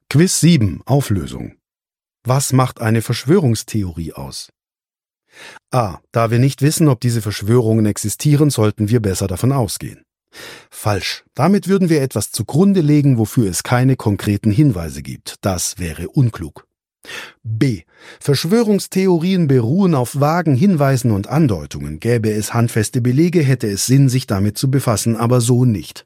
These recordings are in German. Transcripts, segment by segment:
Quiz 7. Auflösung. Was macht eine Verschwörungstheorie aus? A. Da wir nicht wissen, ob diese Verschwörungen existieren, sollten wir besser davon ausgehen. Falsch. Damit würden wir etwas zugrunde legen, wofür es keine konkreten Hinweise gibt. Das wäre unklug. B. Verschwörungstheorien beruhen auf vagen Hinweisen und Andeutungen. Gäbe es handfeste Belege, hätte es Sinn, sich damit zu befassen, aber so nicht.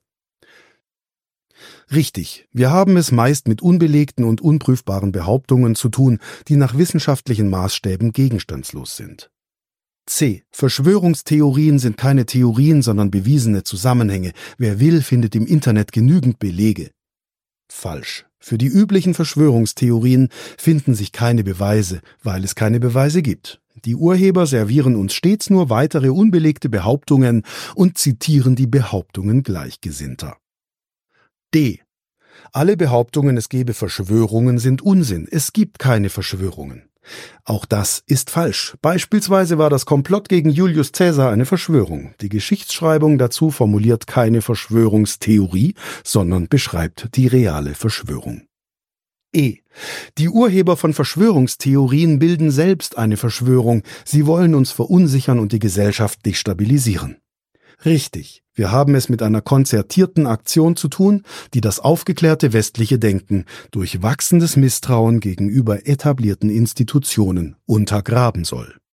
Richtig, wir haben es meist mit unbelegten und unprüfbaren Behauptungen zu tun, die nach wissenschaftlichen Maßstäben gegenstandslos sind. C. Verschwörungstheorien sind keine Theorien, sondern bewiesene Zusammenhänge. Wer will, findet im Internet genügend Belege. Falsch. Für die üblichen Verschwörungstheorien finden sich keine Beweise, weil es keine Beweise gibt. Die Urheber servieren uns stets nur weitere unbelegte Behauptungen und zitieren die Behauptungen Gleichgesinnter. D. Alle Behauptungen, es gebe Verschwörungen, sind Unsinn. Es gibt keine Verschwörungen. Auch das ist falsch. Beispielsweise war das Komplott gegen Julius Caesar eine Verschwörung. Die Geschichtsschreibung dazu formuliert keine Verschwörungstheorie, sondern beschreibt die reale Verschwörung. E. Die Urheber von Verschwörungstheorien bilden selbst eine Verschwörung. Sie wollen uns verunsichern und die Gesellschaft destabilisieren. Richtig, wir haben es mit einer konzertierten Aktion zu tun, die das aufgeklärte westliche Denken durch wachsendes Misstrauen gegenüber etablierten Institutionen untergraben soll.